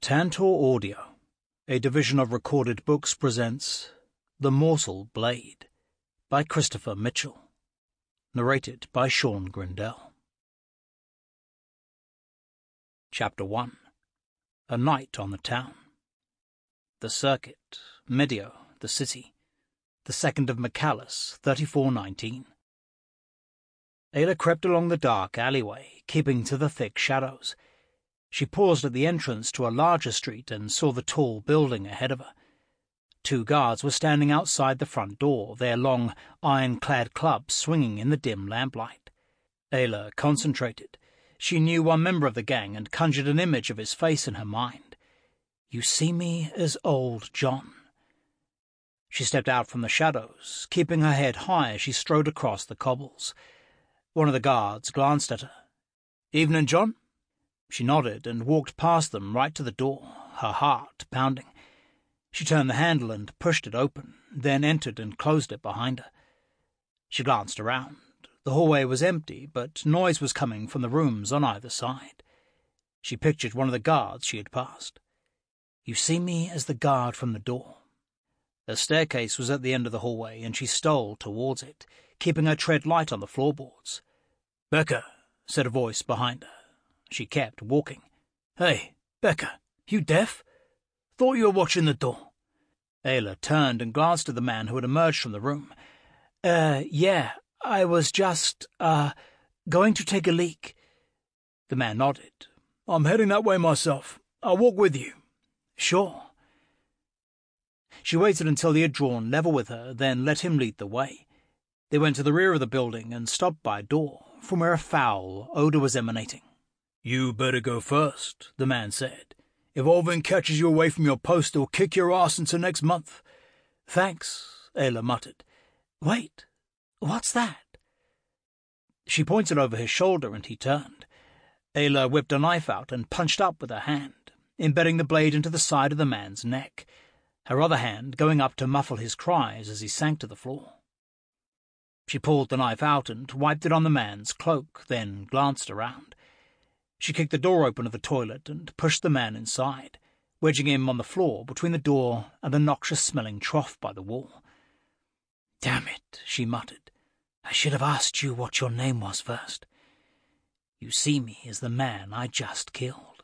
Tantor Audio, a division of Recorded Books, presents The Morsel Blade by Christopher Mitchell, narrated by Sean Grindell. Chapter 1. A Night on the Town. The Circuit, Medio, the City, the 2nd of Michaelis, 3419. Ayla crept along the dark alleyway, keeping to the thick shadows. She paused at the entrance to a larger street and saw the tall building ahead of her. 2 guards were standing outside the front door, their long, iron-clad clubs swinging in the dim lamplight. Ayla concentrated. She knew one member of the gang and conjured an image of his face in her mind. "You see me as old John." She stepped out from the shadows, keeping her head high as she strode across the cobbles. One of the guards glanced at her. "Evening, John." She nodded and walked past them right to the door, her heart pounding. She turned the handle and pushed it open, then entered and closed it behind her. She glanced around. The hallway was empty, but noise was coming from the rooms on either side. She pictured one of the guards she had passed. "You see me as the guard from the door." A staircase was at the end of the hallway, and she stole towards it, keeping her tread light on the floorboards. "Becca," said a voice behind her. She kept walking. "Hey, Becca, you deaf? Thought you were watching the door." Ayla turned and glanced at the man who had emerged from the room. Yeah, I was just, going to take a leak." The man nodded. "I'm heading that way myself. I'll walk with you." "Sure." She waited until he had drawn level with her, then let him lead the way. They went to the rear of the building and stopped by a door, from where a foul odor was emanating. "You better go first," the man said. "If Alvin catches you away from your post, he'll kick your ass into next month." "Thanks," Ayla muttered. "Wait, what's that?" She pointed over his shoulder and he turned. Ayla whipped a knife out and punched up with her hand, embedding the blade into the side of the man's neck, her other hand going up to muffle his cries as he sank to the floor. She pulled the knife out and wiped it on the man's cloak, then glanced around. She kicked the door open of the toilet and pushed the man inside, wedging him on the floor between the door and the noxious-smelling trough by the wall. "Damn it," she muttered. "I should have asked you what your name was first. You see me as the man I just killed."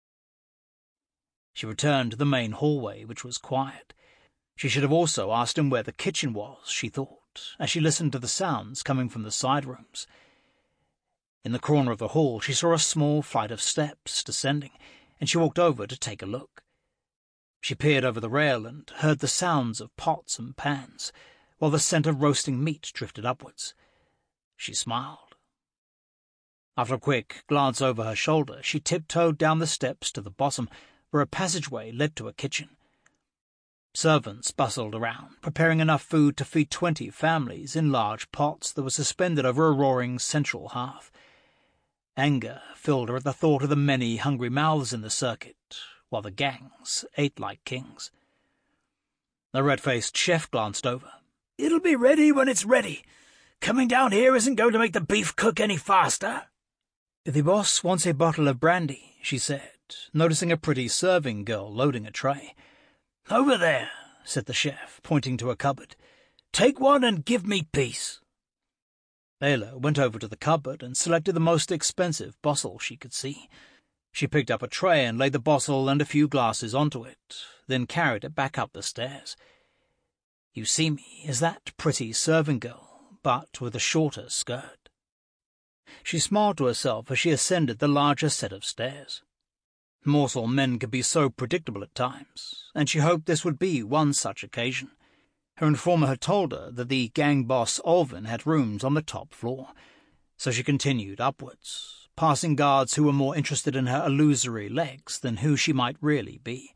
She returned to the main hallway, which was quiet. She should have also asked him where the kitchen was, she thought, as she listened to the sounds coming from the side rooms. In the corner of the hall she saw a small flight of steps descending, and she walked over to take a look. She peered over the rail and heard the sounds of pots and pans, while the scent of roasting meat drifted upwards. She smiled. After a quick glance over her shoulder, she tiptoed down the steps to the bottom, where a passageway led to a kitchen. Servants bustled around, preparing enough food to feed 20 families in large pots that were suspended over a roaring central hearth. Anger filled her at the thought of the many hungry mouths in the circuit, while the gangs ate like kings. The red-faced chef glanced over. "It'll be ready when it's ready. Coming down here isn't going to make the beef cook any faster." "The boss wants a bottle of brandy," she said, noticing a pretty serving girl loading a tray. "Over there," said the chef, pointing to a cupboard. "Take one and give me peace." Ayla went over to the cupboard and selected the most expensive bottle she could see. She picked up a tray and laid the bottle and a few glasses onto it, then carried it back up the stairs. You see me as that pretty serving girl, but with a shorter skirt. She smiled to herself as she ascended the larger set of stairs. Morsel men could be so predictable at times, and she hoped this would be one such occasion. Her informer had told her that the gang boss Alvin had rooms on the top floor, so she continued upwards, passing guards who were more interested in her illusory legs than who she might really be.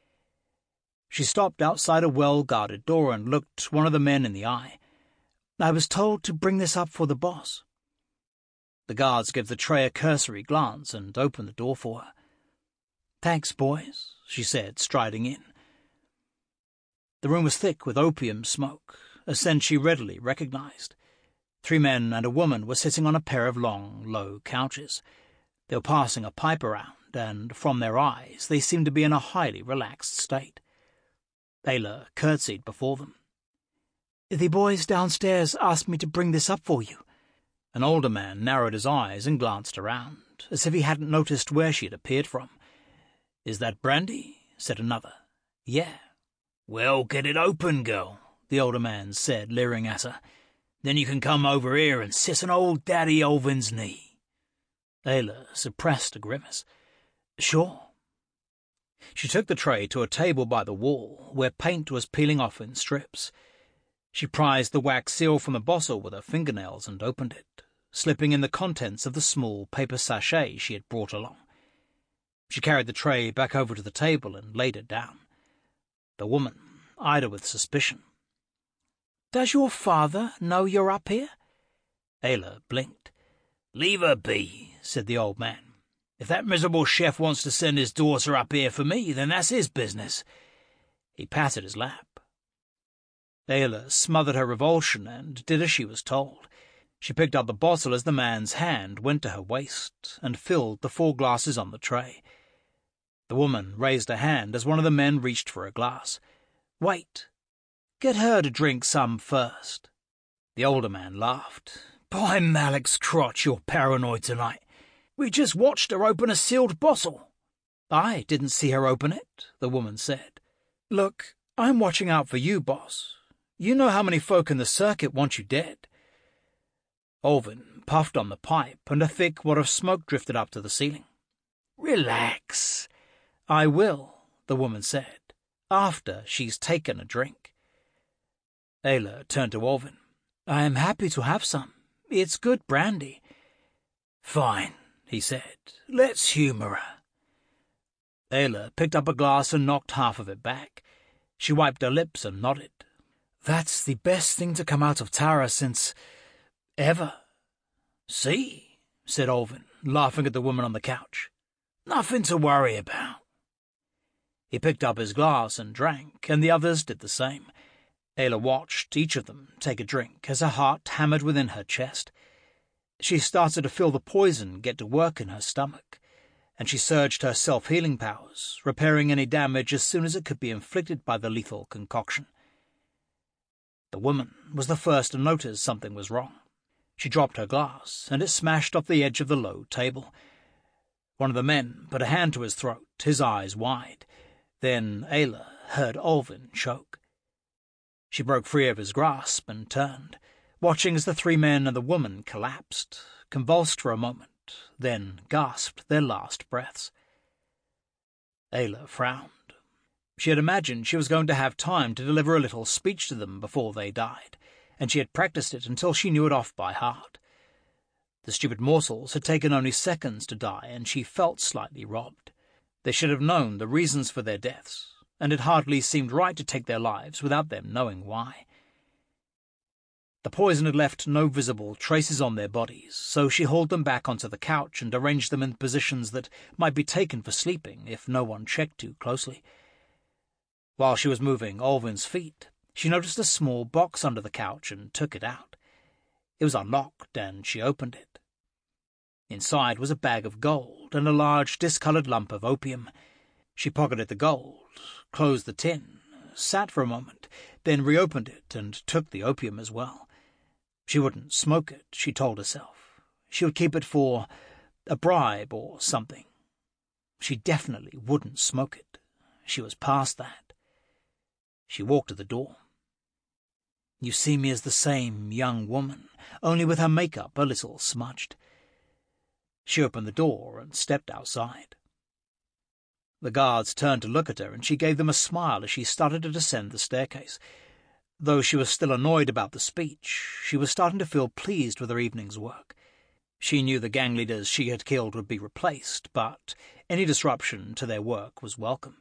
She stopped outside a well-guarded door and looked one of the men in the eye. "I was told to bring this up for the boss." The guards gave the tray a cursory glance and opened the door for her. "Thanks, boys," she said, striding in. The room was thick with opium smoke, a scent she readily recognized. 3 men and a woman were sitting on a pair of long, low couches. They were passing a pipe around, and from their eyes they seemed to be in a highly relaxed state. Ayla curtsied before them. "The boys downstairs asked me to bring this up for you." An older man narrowed his eyes and glanced around, as if he hadn't noticed where she had appeared from. "Is that brandy?" said another. "Yeah." "Well, get it open, girl," the older man said, leering at her. "Then you can come over here and sit on old Daddy Olvin's knee." Ayla suppressed a grimace. "Sure." She took the tray to a table by the wall, where paint was peeling off in strips. She prized the wax seal from the bottle with her fingernails and opened it, slipping in the contents of the small paper sachet she had brought along. She carried the tray back over to the table and laid it down. The woman eyed her with suspicion. "Does your father know you're up here?" Ayla blinked. "Leave her be," said the old man. "If that miserable chef wants to send his daughter up here for me, then that's his business." He patted his lap. Ayla smothered her revulsion and did as she was told. She picked up the bottle as the man's hand went to her waist and filled the 4 glasses on the tray. The woman raised her hand as one of the men reached for a glass. "Wait. Get her to drink some first." The older man laughed. "By Malik's crotch, you're paranoid tonight. We just watched her open a sealed bottle." "I didn't see her open it," the woman said. "Look, I'm watching out for you, boss. You know how many folk in the circuit want you dead." Olvin puffed on the pipe, and a thick wad of smoke drifted up to the ceiling. "Relax." "I will," the woman said, "after she's taken a drink." Ayla turned to Olvin. "I am happy to have some. It's good brandy." "Fine," he said. "Let's humour her." Ayla picked up a glass and knocked half of it back. She wiped her lips and nodded. "That's the best thing to come out of Tara since... ever." "See?" said Olvin, laughing at the woman on the couch. "Nothing to worry about." He picked up his glass and drank, and the others did the same. Ayla watched each of them take a drink as her heart hammered within her chest. She started to feel the poison get to work in her stomach, and she surged her self-healing powers, repairing any damage as soon as it could be inflicted by the lethal concoction. The woman was the first to notice something was wrong. She dropped her glass, and it smashed off the edge of the low table. One of the men put a hand to his throat, his eyes wide. Then Ayla heard Olvin choke. She broke free of his grasp and turned, watching as the 3 men and the woman collapsed, convulsed for a moment, then gasped their last breaths. Ayla frowned. She had imagined she was going to have time to deliver a little speech to them before they died, and she had practiced it until she knew it off by heart. The stupid morsels had taken only seconds to die, and she felt slightly robbed. They should have known the reasons for their deaths, and it hardly seemed right to take their lives without them knowing why. The poison had left no visible traces on their bodies, so she hauled them back onto the couch and arranged them in positions that might be taken for sleeping if no one checked too closely. While she was moving Olvin's feet, she noticed a small box under the couch and took it out. It was unlocked, and she opened it. Inside was a bag of gold and a large discoloured lump of opium. She pocketed the gold, closed the tin, sat for a moment, then reopened it and took the opium as well. She wouldn't smoke it, she told herself. She would keep it for a bribe or something. She definitely wouldn't smoke it. She was past that. She walked to the door. "You see me as the same young woman, only with her makeup a little smudged." She opened the door and stepped outside. The guards turned to look at her, and she gave them a smile as she started to descend the staircase. Though she was still annoyed about the speech, she was starting to feel pleased with her evening's work. She knew the gang leaders she had killed would be replaced, but any disruption to their work was welcome.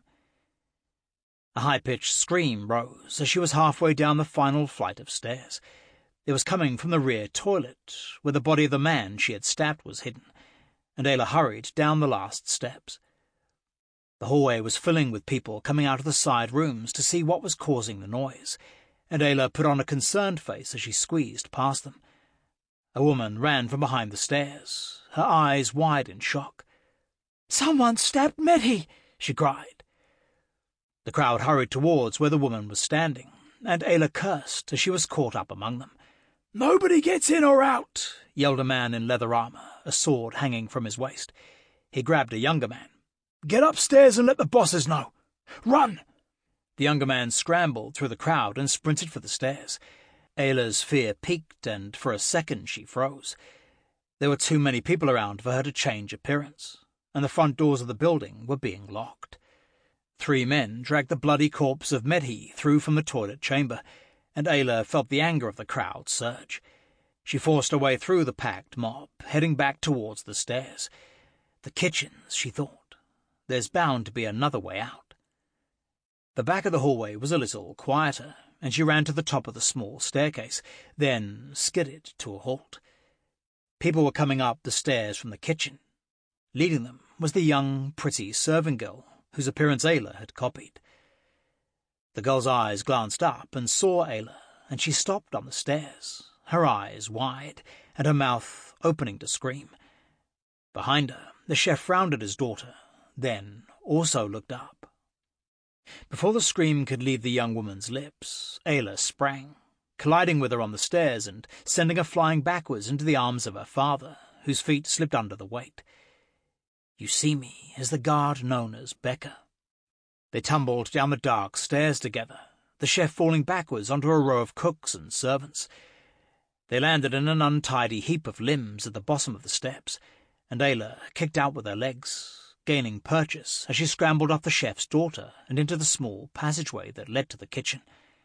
A high-pitched scream rose as she was halfway down the final flight of stairs. It was coming from the rear toilet, where the body of the man she had stabbed was hidden, and Ayla hurried down the last steps. The hallway was filling with people coming out of the side rooms to see what was causing the noise, and Ayla put on a concerned face as she squeezed past them. A woman ran from behind the stairs, her eyes wide in shock. "Someone stabbed Meddy!" she cried. The crowd hurried towards where the woman was standing, and Ayla cursed as she was caught up among them. "Nobody gets in or out!" yelled a man in leather armour, a sword hanging from his waist. He grabbed a younger man. "Get upstairs and let the bosses know. Run!" The younger man scrambled through the crowd and sprinted for the stairs. Ayla's fear peaked, and for a second she froze. There were too many people around for her to change appearance, and the front doors of the building were being locked. 3 men dragged the bloody corpse of Meddy through from the toilet chamber, and Ayla felt the anger of the crowd surge. She forced her way through the packed mob, heading back towards the stairs. The kitchens, she thought. There's bound to be another way out. The back of the hallway was a little quieter, and she ran to the top of the small staircase, then skidded to a halt. People were coming up the stairs from the kitchen. Leading them was the young, pretty serving girl whose appearance Ayla had copied. The girl's eyes glanced up and saw Ayla, and she stopped on the stairs, her eyes wide and her mouth opening to scream. Behind her, the chef frowned at his daughter, then also looked up. Before the scream could leave the young woman's lips, Ayla sprang, colliding with her on the stairs and sending her flying backwards into the arms of her father, whose feet slipped under the weight. Yusimi is the guard known as Becker. They tumbled down the dark stairs together, the chef falling backwards onto a row of cooks and servants. They landed in an untidy heap of limbs at the bottom of the steps, and Ayla kicked out with her legs, gaining purchase as she scrambled off the chef's daughter and into the small passageway that led to the kitchen.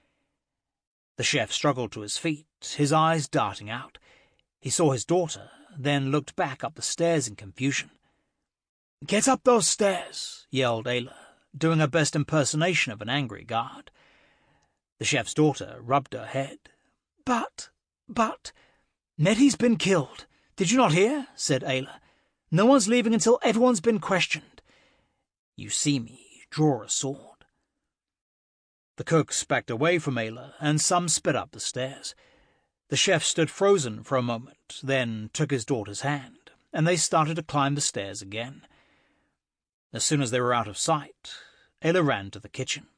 The chef struggled to his feet, his eyes darting out. He saw his daughter, then looked back up the stairs in confusion. "Get up those stairs," yelled Ayla, doing her best impersonation of an angry guard. The chef's daughter rubbed her head. But, Meddy's been killed. Did you not hear?" said Ayla. "No one's leaving until everyone's been questioned. You see me draw a sword." The cooks backed away from Ayla, and some sped up the stairs. The chef stood frozen for a moment, then took his daughter's hand, and they started to climb the stairs again. As soon as they were out of sight, Ayla ran to the kitchen.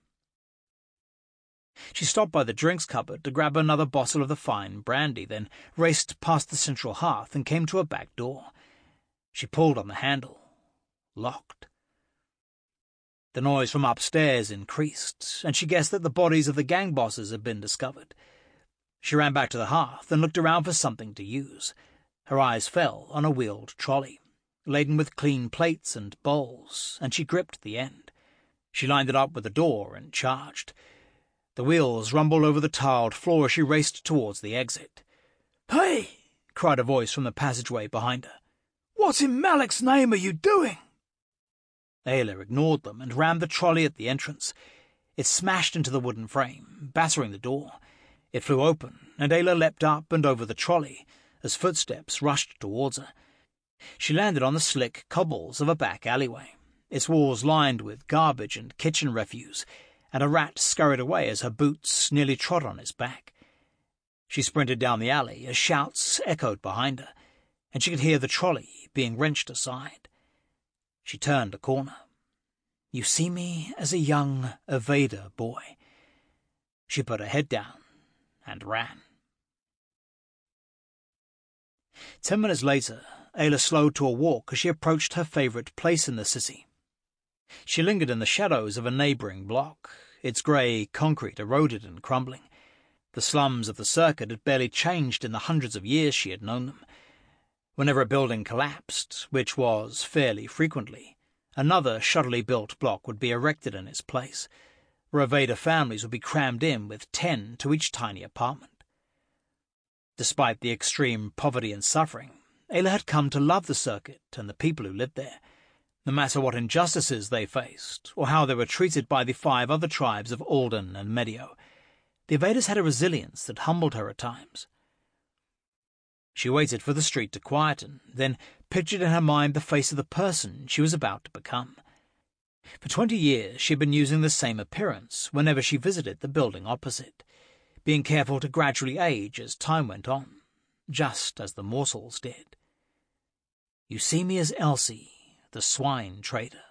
She stopped by the drinks cupboard to grab another bottle of the fine brandy, then raced past the central hearth and came to a back door. She pulled on the handle. Locked. The noise from upstairs increased, and she guessed that the bodies of the gang bosses had been discovered. She ran back to the hearth and looked around for something to use. Her eyes fell on a wheeled trolley, laden with clean plates and bowls, and she gripped the end. She lined it up with the door and charged. The wheels rumbled over the tiled floor as she raced towards the exit. "Hey!" cried a voice from the passageway behind her. "What in Malik's name are you doing?" Ayla ignored them and rammed the trolley at the entrance. It smashed into the wooden frame, battering the door. It flew open, and Ayla leapt up and over the trolley as footsteps rushed towards her. She landed on the slick cobbles of a back alleyway, its walls lined with garbage and kitchen refuse, and a rat scurried away as her boots nearly trod on its back. She sprinted down the alley as shouts echoed behind her, and she could hear the trolley being wrenched aside. She turned a corner. You see me as a young evader boy. She put her head down and ran. 10 minutes later, Ayla slowed to a walk as she approached her favourite place in the city. She lingered in the shadows of a neighbouring block, its grey concrete eroded and crumbling. The slums of the circuit had barely changed in the hundreds of years she had known them. Whenever a building collapsed, which was fairly frequently, another shoddily built block would be erected in its place, where evader families would be crammed in with 10 to each tiny apartment. Despite the extreme poverty and suffering, Ayla had come to love the circuit and the people who lived there. No matter what injustices they faced, or how they were treated by the 5 other tribes of Alden and Medio, the evaders had a resilience that humbled her at times. She waited for the street to quieten, then pictured in her mind the face of the person she was about to become. For 20 years she had been using the same appearance whenever she visited the building opposite, being careful to gradually age as time went on, just as the mortals did. You see me as Elsie, the swine trader.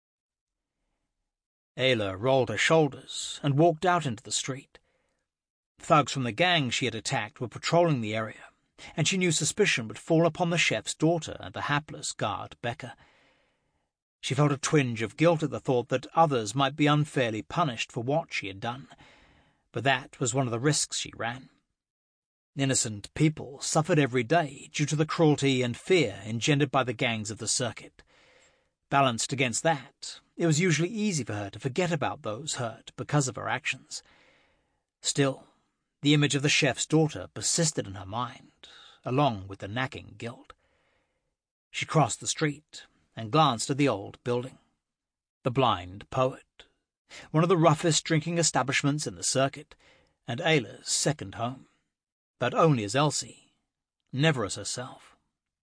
Ayla rolled her shoulders and walked out into the street. Thugs from the gang she had attacked were patrolling the area, and she knew suspicion would fall upon the chef's daughter and the hapless guard, Becca. She felt a twinge of guilt at the thought that others might be unfairly punished for what she had done, but that was one of the risks she ran. Innocent people suffered every day due to the cruelty and fear engendered by the gangs of the circuit. Balanced against that, it was usually easy for her to forget about those hurt because of her actions. Still, the image of the chef's daughter persisted in her mind, along with the nagging guilt. She crossed the street and glanced at the old building. The Blind Poet, one of the roughest drinking establishments in the circuit, and Ayla's second home, but only as Elsie, never as herself.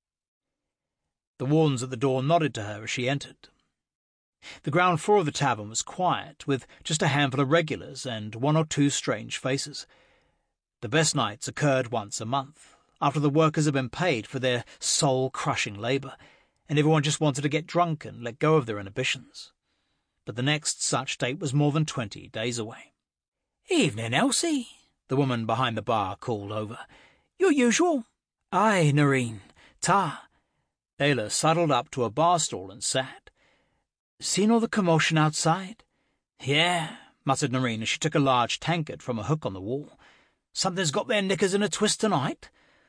The wardens at the door nodded to her as she entered. The ground floor of the tavern was quiet, with just a handful of regulars and one or two strange faces. The best nights occurred once a month, after the workers had been paid for their soul-crushing labour, and everyone just wanted to get drunk and let go of their inhibitions. But the next such date was more than 20 days away. "Evening, Elsie," the woman behind the bar called over. "Your usual?" "Aye, Noreen. Ta." Ayla sidled up to a bar stool and sat. "Seen all the commotion outside?" "Yeah," muttered Noreen as she took a large tankard from a hook on the wall. "Something's got their knickers in a twist tonight."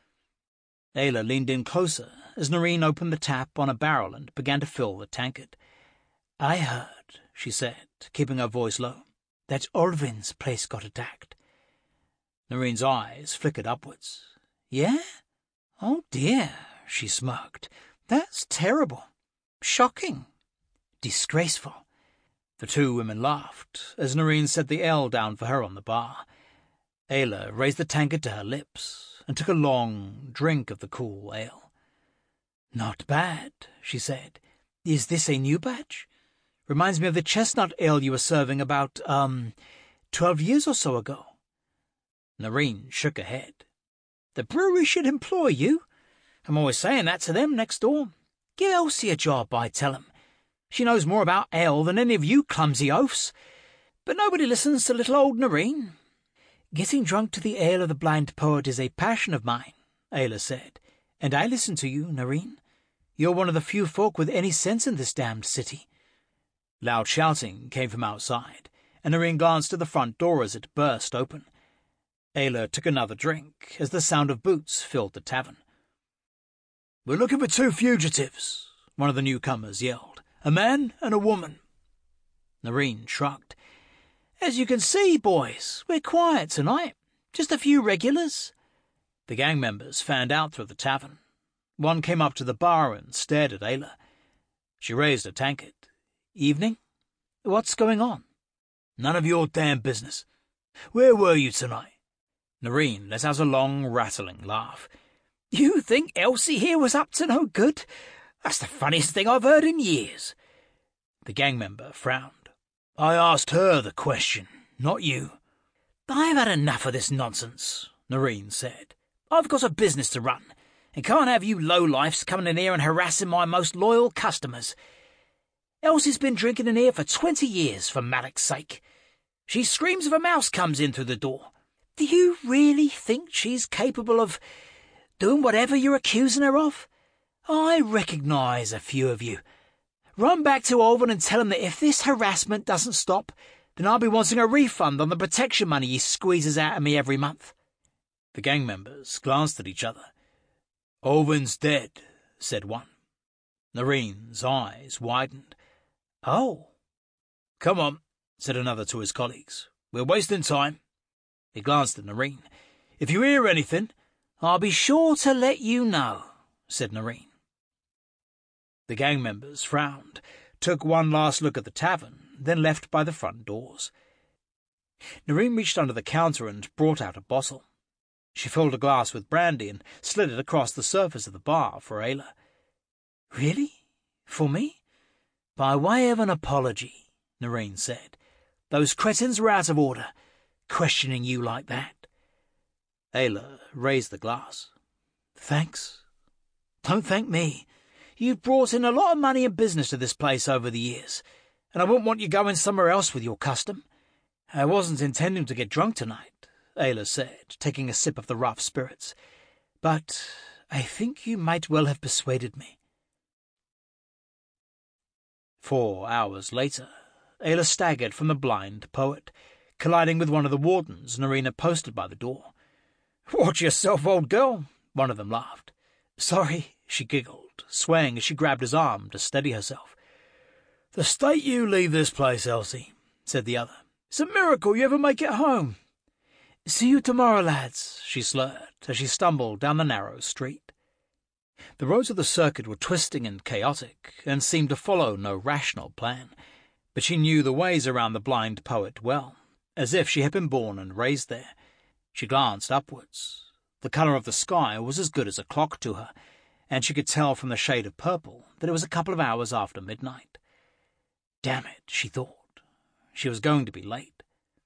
Ayla leaned in closer as Noreen opened the tap on a barrel and began to fill the tankard. "I heard," she said, keeping her voice low, "that Orvin's place got attacked." Noreen's eyes flickered upwards. "Yeah? Oh dear," she smirked. "That's terrible. Shocking. Disgraceful." The two women laughed as Noreen set the ale down for her on the bar. Ayla raised the tankard to her lips and took a long drink of the cool ale. "Not bad," she said. "Is this a new batch? Reminds me of the chestnut ale you were serving about, 12 years or so ago." Noreen shook her head. "The brewery should employ you. I'm always saying that to them next door. Give Elsie a job, I tell 'em. She knows more about ale than any of you clumsy oafs. But nobody listens to little old Noreen." "Getting drunk to the ale of the Blind Poet is a passion of mine," Ayla said, "and I listen to you, Noreen. You're one of the few folk with any sense in this damned city." Loud shouting came from outside, and Noreen glanced at the front door as it burst open. Ayla took another drink as the sound of boots filled the tavern. "We're looking for 2 fugitives," one of the newcomers yelled. "A man and a woman." Noreen shrugged. "As you can see, boys, we're quiet tonight. Just a few regulars." The gang members fanned out through the tavern. One came up to the bar and stared at Ayla. She raised a tankard. "Evening? What's going on?" "None of your damn business. Where were you tonight?" Noreen let out a long, rattling laugh. "You think Elsie here was up to no good? That's the funniest thing I've heard in years." The gang member frowned. "I asked her the question, not you." "I've had enough of this nonsense," Noreen said. "I've got a business to run, and can't have you lowlifes coming in here and harassing my most loyal customers. Elsie's been drinking in here for 20 years, for Malak's sake. She screams if a mouse comes in through the door. Do you really think she's capable of doing whatever you're accusing her of? I recognise a few of you. Run back to Alvin and tell him that if this harassment doesn't stop, then I'll be wanting a refund on the protection money he squeezes out of me every month." The gang members glanced at each other. "Alvin's dead," said one. Noreen's eyes widened. "Oh." "Come on," said another to his colleagues. "We're wasting time." He glanced at Noreen. "If you hear anything—" "I'll be sure to let you know," said Noreen. The gang members frowned, took one last look at the tavern, then left by the front doors. Noreen reached under the counter and brought out a bottle. She filled a glass with brandy and slid it across the surface of the bar for Ayla. "Really? For me?" "By way of an apology," Noreen said. "Those cretins were out of order, questioning you like that." Ayla raised the glass. "Thanks." "Don't thank me. You've brought in a lot of money and business to this place over the years, and I wouldn't want you going somewhere else with your custom. I wasn't intending to get drunk tonight," Ayla said, taking a sip of the rough spirits, "but I think you might well have persuaded me." 4 hours later, Ayla staggered from the Blind Poet, colliding with one of the wardens and Irina posted by the door. "Watch yourself, old girl," one of them laughed. "Sorry," she giggled, swaying as she grabbed his arm to steady herself. "The state you leave this place, Elsie," said the other. "It's a miracle you ever make it home." "See you tomorrow, lads," she slurred as she stumbled down the narrow street. The roads of the circuit were twisting and chaotic, and seemed to follow no rational plan, but she knew the ways around the Blind Poet well, as if she had been born and raised there. She glanced upwards. The colour of the sky was as good as a clock to her, and she could tell from the shade of purple that it was a couple of hours after midnight. Damn it, she thought. She was going to be late.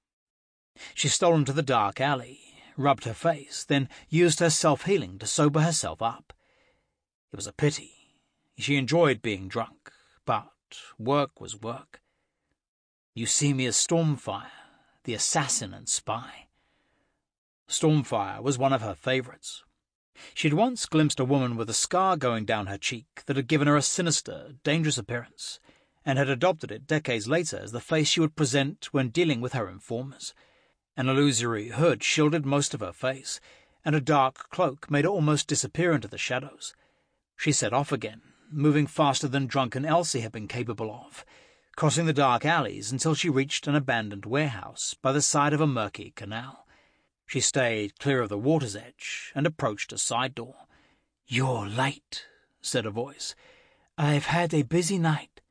She stole into the dark alley, rubbed her face, then used her self-healing to sober herself up. It was a pity. She enjoyed being drunk, but work was work. You see me as Stormfire, the assassin and spy. Stormfire was one of her favourites. She had once glimpsed a woman with a scar going down her cheek that had given her a sinister, dangerous appearance, and had adopted it decades later as the face she would present when dealing with her informers. An illusory hood shielded most of her face, and a dark cloak made her almost disappear into the shadows. She set off again, moving faster than drunken Elsie had been capable of, crossing the dark alleys until she reached an abandoned warehouse by the side of a murky canal. She stayed clear of the water's edge and approached a side door. "You're late," said a voice. "I've had a busy night."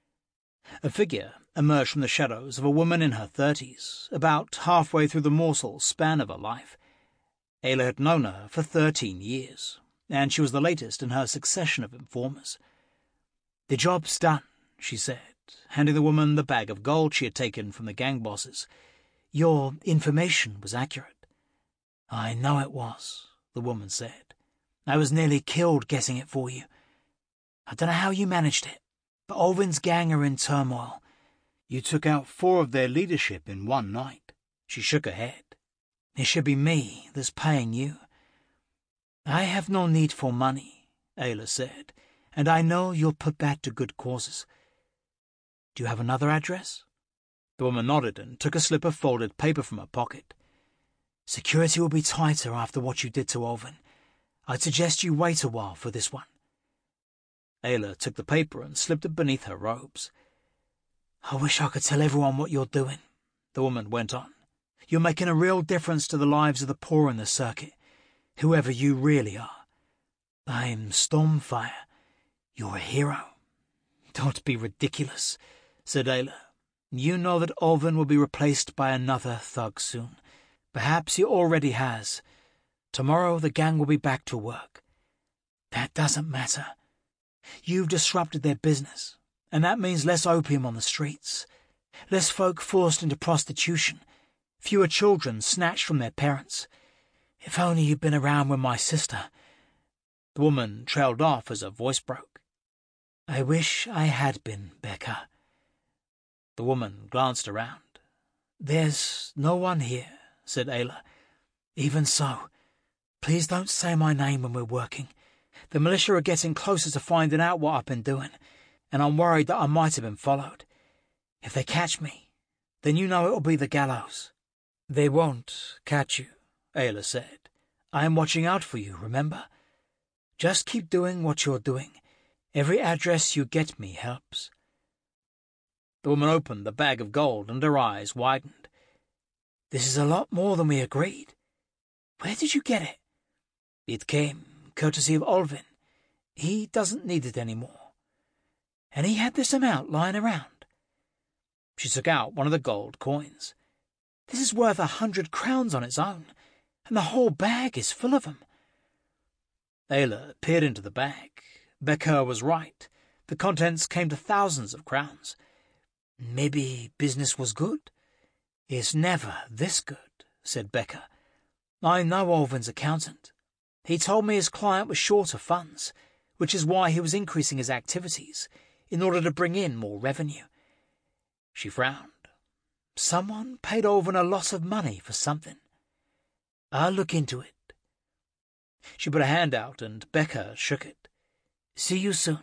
A figure emerged from the shadows of a woman in her 30s, about halfway through the morsel span of her life. Ayla had known her for 13 years, and she was the latest in her succession of informers. "The job's done," she said, handing the woman the bag of gold she had taken from the gang bosses. "Your information was accurate." "I know it was," the woman said. "I was nearly killed guessing it for you. I don't know how you managed it, but Olvin's gang are in turmoil. You took out 4 of their leadership in one night." She shook her head. "It should be me that's paying you." "I have no need for money," Ayla said, "and I know you'll put that to good causes. Do you have another address?" The woman nodded and took a slip of folded paper from her pocket. "Security will be tighter after what you did to Olvin. I'd suggest you wait a while for this one." Ayla took the paper and slipped it beneath her robes. "I wish I could tell everyone what you're doing," the woman went on. "You're making a real difference to the lives of the poor in the circuit, whoever you really are. I'm Stormfire. You're a hero." "Don't be ridiculous," said Ayla. "You know that Olvin will be replaced by another thug soon. Perhaps he already has. Tomorrow the gang will be back to work. That doesn't matter. You've disrupted their business, and that means less opium on the streets, less folk forced into prostitution, fewer children snatched from their parents. If only you'd been around when my sister—" The woman trailed off as her voice broke. "I wish I had been, Becca." The woman glanced around. "There's no one here," said Ayla. "Even so, please don't say my name when we're working. The militia are getting closer to finding out what I've been doing, and I'm worried that I might have been followed. If they catch me, then you know it'll be the gallows." "They won't catch you," Ayla said. "I am watching out for you, remember? Just keep doing what you're doing. Every address you get me helps." The woman opened the bag of gold and her eyes widened. "This is a lot more than we agreed. Where did you get it?" "It came courtesy of Olvin. He doesn't need it anymore." "And he had this amount lying around?" She took out one of the gold coins. "This is worth 100 crowns on its own, and the whole bag is full of them." Ayla peered into the bag. Becca was right. The contents came to thousands of crowns. "Maybe business was good?" "It's never this good," said Becca. "I know Olvin's accountant. He told me his client was short of funds, which is why he was increasing his activities, in order to bring in more revenue. She frowned. Someone paid Alvin a lot of money for something. I'll look into it. She put a hand out, and Becker shook it. See you soon.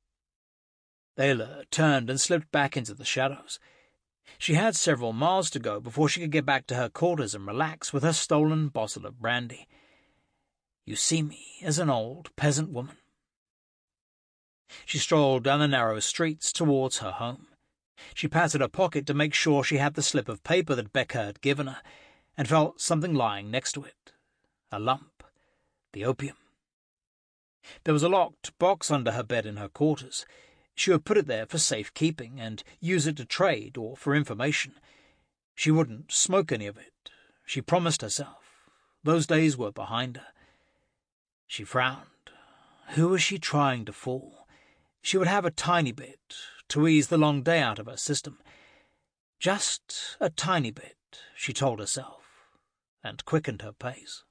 Ayla turned and slipped back into the shadows. She had several miles to go before she could get back to her quarters and relax with her stolen bottle of brandy. You see me as an old peasant woman. She strolled down the narrow streets towards her home. She patted her pocket to make sure she had the slip of paper that Becker had given her, and felt something lying next to it. A lump. The opium. There was a locked box under her bed in her quarters. She would put it there for safekeeping and use it to trade or for information. She wouldn't smoke any of it. She promised herself. Those days were behind her. She frowned. Who was she trying to fool? She would have a tiny bit to ease the long day out of her system. Just a tiny bit, she told herself, and quickened her pace.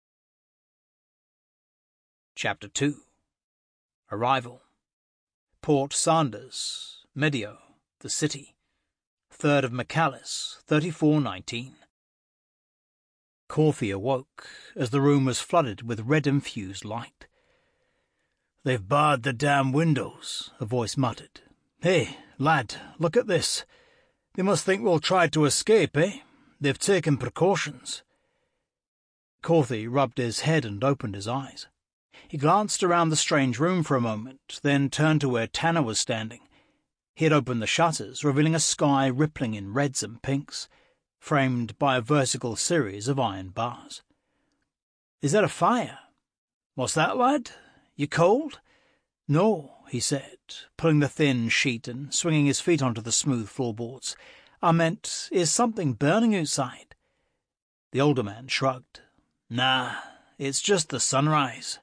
Chapter 2. Arrival. Port Sanders, Medio, the city. 3rd of Michaelis, 3419. Corthy awoke as the room was flooded with red-infused light. They've barred the damn windows, a voice muttered. Hey, lad, look at this. They must think we'll try to escape, eh? They've taken precautions. Corthy rubbed his head and opened his eyes. He glanced around the strange room for a moment, then turned to where Tanner was standing. He had opened the shutters, revealing a sky rippling in reds and pinks, framed by a vertical series of iron bars. Is that a fire? What's that, lad? You cold? No, he said, pulling the thin sheet and swinging his feet onto the smooth floorboards. I meant, is something burning outside? The older man shrugged. Nah, it's just the sunrise.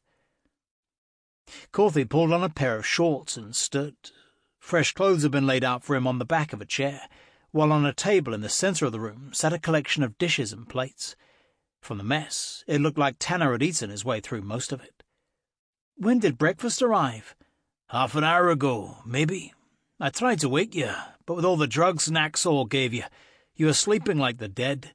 Corthy pulled on a pair of shorts and stood. Fresh clothes had been laid out for him on the back of a chair, while on a table in the centre of the room sat a collection of dishes and plates. From the mess, it looked like Tanner had eaten his way through most of it. When did breakfast arrive? Half an hour ago, maybe. I tried to wake you, but with all the drugs Naxor gave you, you were sleeping like the dead.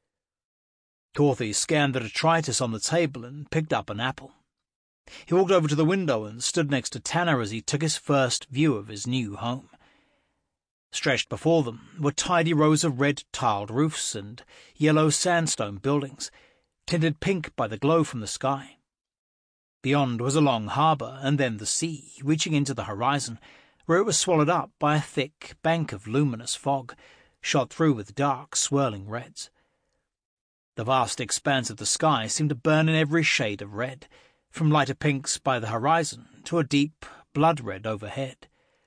Corthy scanned the detritus on the table and picked up an apple. He walked over to the window and stood next to Tanner as he took his first view of his new home. Stretched before them were tidy rows of red-tiled roofs and yellow sandstone buildings, tinted pink by the glow from the sky. Beyond was a long harbour, and then the sea, reaching into the horizon, where it was swallowed up by a thick bank of luminous fog, shot through with dark, swirling reds. The vast expanse of the sky seemed to burn in every shade of red, from lighter pinks by the horizon to a deep blood-red overhead.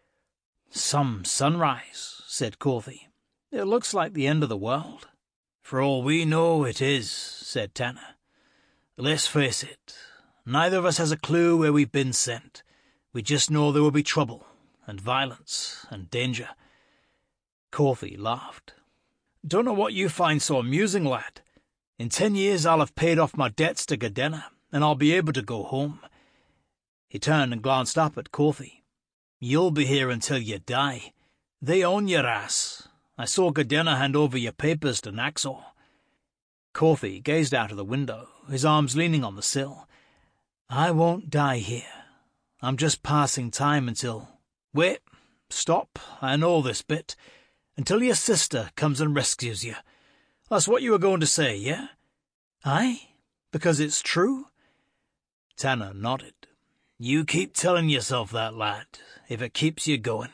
Some sunrise, said Corthy. It looks like the end of the world. For all we know, it is, said Tanner. Let's face it, neither of us has a clue where we've been sent. We just know there will be trouble, and violence, and danger. Corthy laughed. Don't know what you find so amusing, lad. In 10 years I'll have paid off my debts to Gadena, and I'll be able to go home. He turned and glanced up at Corthy. You'll be here until you die. They own your ass. I saw Gadena hand over your papers to Naxor. Corthy gazed out of the window, his arms leaning on the sill. I won't die here. I'm just passing time until... Wait, stop, I know this bit. Until your sister comes and rescues you. That's what you were going to say, yeah? Aye? Because it's true? Tanner nodded. You keep telling yourself that, lad, if it keeps you going.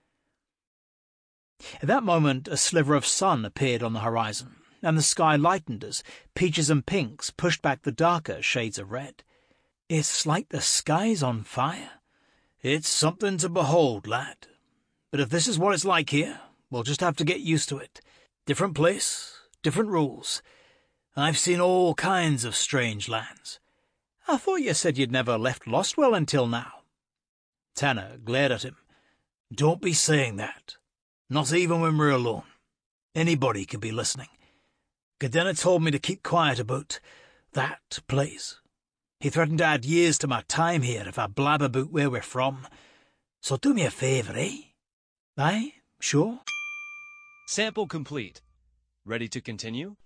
At that moment, a sliver of sun appeared on the horizon, and the sky lightened as peaches and pinks pushed back the darker shades of red. It's like the sky's on fire. It's something to behold, lad. But if this is what it's like here, we'll just have to get used to it. Different place, different rules. I've seen all kinds of strange lands. I thought you said you'd never left Lostwell until now. Tanner glared at him. Don't be saying that. Not even when we're alone. Anybody could be listening. Gadena told me to keep quiet about that place. He threatened to add years to my time here if I blab about where we're from. So do me a favour, eh? Aye, sure? Sample complete. Ready to continue?